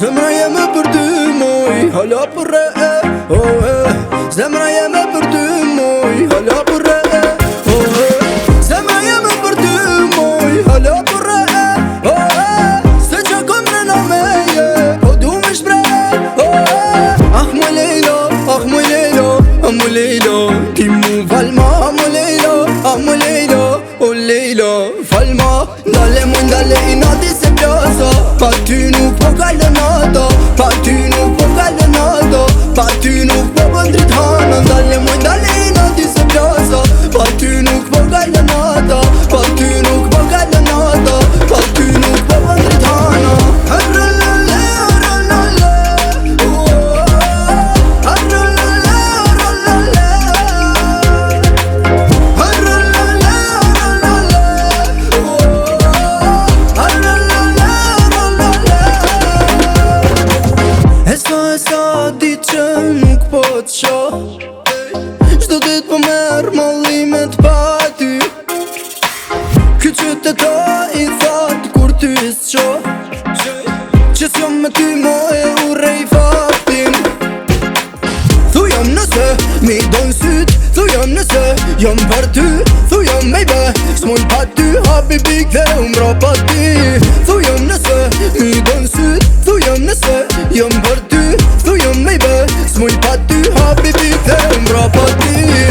Zemra jeme për ty moj, hala për re oh, Zemra jeme për ty moj, hala për re oh, Zemra jeme për ty moj, hala për re oh, Se që kom rëna meje, po du me shbre oh, Ah mu lejlo, ah mu lejlo, ah mu lejlo Ti mu falma, ah mu lejlo, ah mu lejlo Oh lejlo, falma Ndale mu ndale i nati se plasa Pa ty nuk po kallë nata Pa ty nuk po kallë nata Pa ty nuk po bëndrit hana Ndale mu ndale i nati se plasa Pa ty nuk po kallë nata Pa ty nuk po kallë nata Pa ty nuk po bëndrit hana Arralale, arralale Arralale, arralale Arralale, arralale Esa di që nuk po t'sho Qdo dit po merë mallimet pa ty Ky qyteta i that kur ty s'qo Që s'jom me ty mo e urrej fatin Thujom nëse mi dojnë syt Thujom nëse jom për ty Thujom mejbe s'mull pa ty Habibik dhe umro pa ty Thujom nëse mi dojnë syt Thujom nëse jom për ty Thujom mejbe s'mull pa ty Habibik dhe umro pa ty